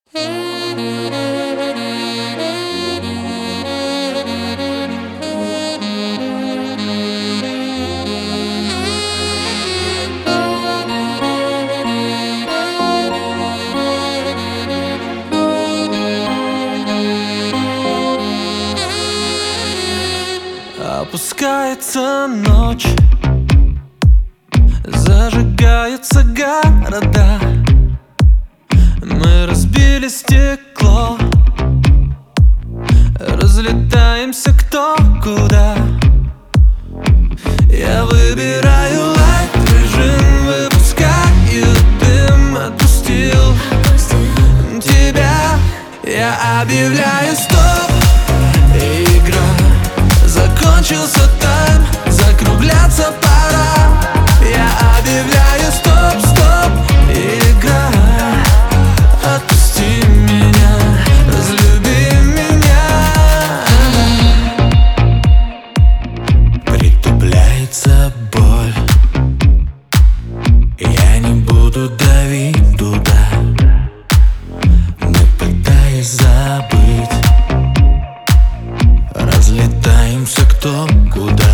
Опускается ночь, зажигаются города. Мы разбили стекло, разлетаемся кто куда. Я выбираю лайт режим, выпускаю дым, отпустил тебя. Я объявляю стоп, игра закончился тайм, закругляться пора. Я объявляю стоп, стоп, игра. Отпусти меня, разлюби меня. Притупляется боль, я не буду давить туда, не пытаясь забыть. Разлетаемся кто куда.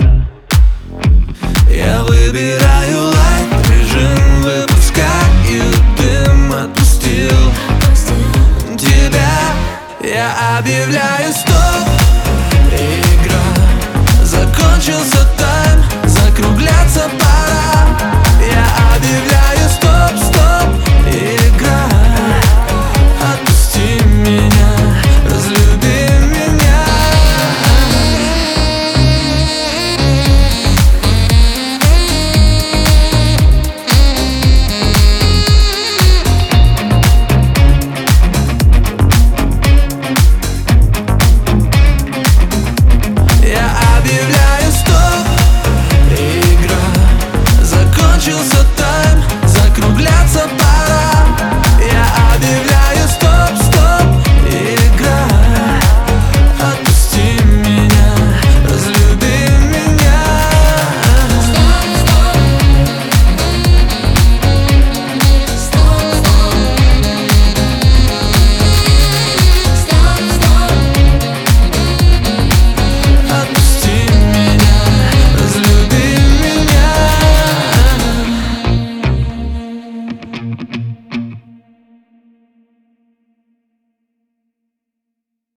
Я выбираю лайт режим, выпускаю дым, отпустил тебя. Я объявляю